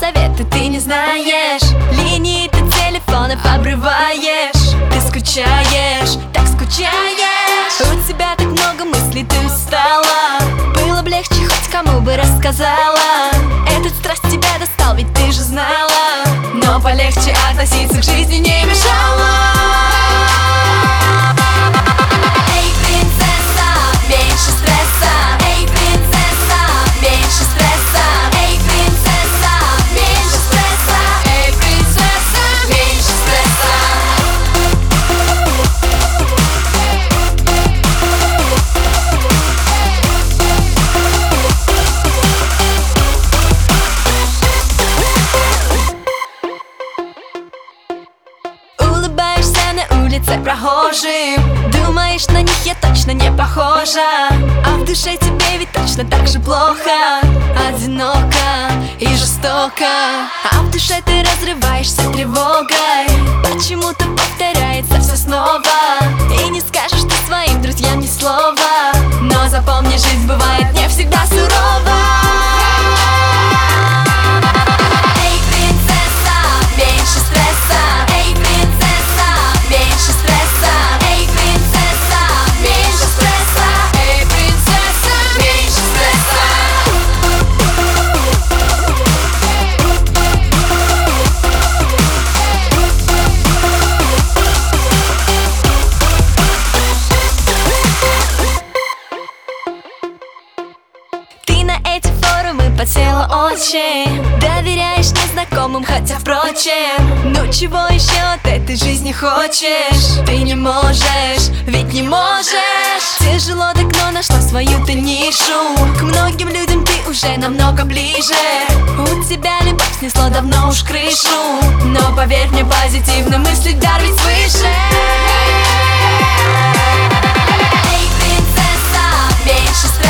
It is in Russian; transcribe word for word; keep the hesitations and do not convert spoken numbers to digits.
советы ты не знаешь, линии ты телефонов обрываешь. Ты скучаешь, так скучаешь. У тебя так много мыслей, ты устала. Было бы легче, хоть кому бы рассказала. Этот страсть тебя достал, ведь ты же знала. Но полегче относиться к жизни не мешало. Эй, принцесса, меньше стресса. Эй, принцесса, меньше стресса. Эй, принцесса, меньше стресса. Эй, принцесса, меньше стресса. Улыбаешься на улице прохожим, думаешь, на них я точно не похожа. А в душе тебе ведь точно так же плохо, одиноко и жестоко. А в душе ты разрываешься тревогой. Почему-то повторяется все снова. И не скажешь ты своим друзьям ни слова. Но запомни, жизнь бывает не всегда сурова. Эй, принцесса, меньше стресса. Эй, принцесса, меньше стресса. Эй, принцесса, меньше стресса. Эй, принцесса, меньше стресса. Ты на эти форумы подсела очень. Доверяешь незнакомым, хотя впрочем, ну чего еще от этой жизни хочешь? Ты не можешь, ведь не можешь. Тяжело так, но нашла свою ты нишу. К многим людям ты уже намного ближе. У тебя любовь снесло давно уж крышу. Но поверь мне, позитивно мыслить дар ведь свыше. Эй, принцесса, меньше стресса.